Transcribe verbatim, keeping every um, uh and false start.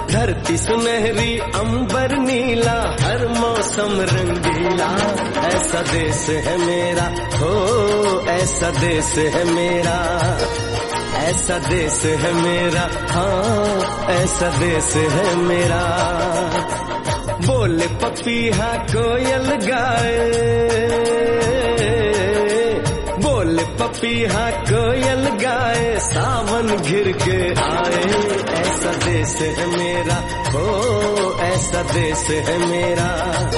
धरती सुनहरी अंबर नीला, हर मौसम रंगीला। ऐसा देश है मेरा, हो ऐसा देश है मेरा, ऐसा देश है मेरा, हाँ ऐसा देश है मेरा। बोले पपीहा कोयल गाए, बोले पपीहा कोयल गाए, सावन घिर के आए। ऐसा देश है मेरा, हो ऐसा देश है मेरा।